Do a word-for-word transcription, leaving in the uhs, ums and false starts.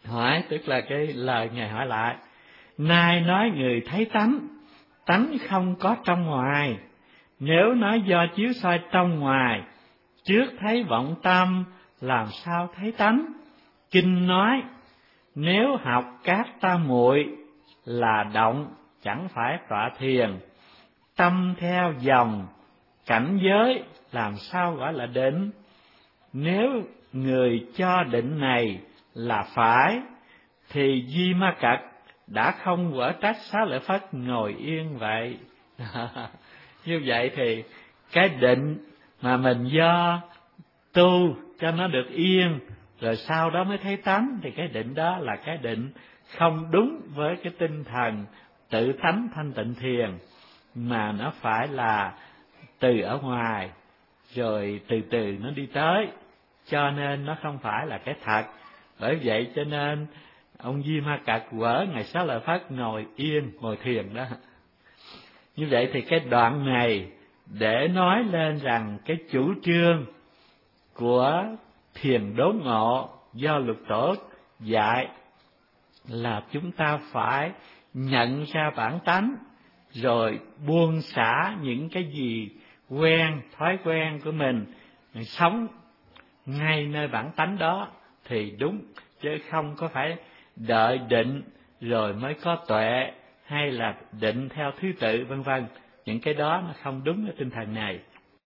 Hỏi tức là cái lời Ngài hỏi lại: nay nói người thấy tánh, tánh không có trong ngoài. Nếu nói do chiếu soi trong ngoài, trước thấy vọng tâm, làm sao thấy tánh? Kinh nói: nếu học các ta muội, là động chẳng phải tọa thiền. Tâm theo dòng cảnh giới, làm sao gọi là định? Nếu người cho định này là phải, thì Di Ma Cật đã không quở trách Xá Lợi Phất ngồi yên vậy. Như vậy thì cái định mà mình do tu cho nó được yên, rồi sau đó mới thấy tánh, thì cái định đó là cái định không đúng với cái tinh thần tự tánh thanh tịnh thiền, mà nó phải là từ ở ngoài rồi từ từ nó đi tới, cho nên nó không phải là cái thật. Bởi vậy cho nên ông Di Ma Cật quở Ngài Xá Lợi Phất ngồi yên, ngồi thiền đó. Như vậy thì cái đoạn này để nói lên rằng cái chủ trương của thiền đốn ngộ do Lục Tổ dạy là chúng ta phải nhận ra bản tánh, rồi buông xả những cái gì quen, thói quen của mình, mình sống ngay nơi bản tánh đó thì đúng, chứ không có phải đợi định rồi mới có tuệ, hay là định theo thứ tự vân vân. Những cái đó nó không đúng cái tinh thần này.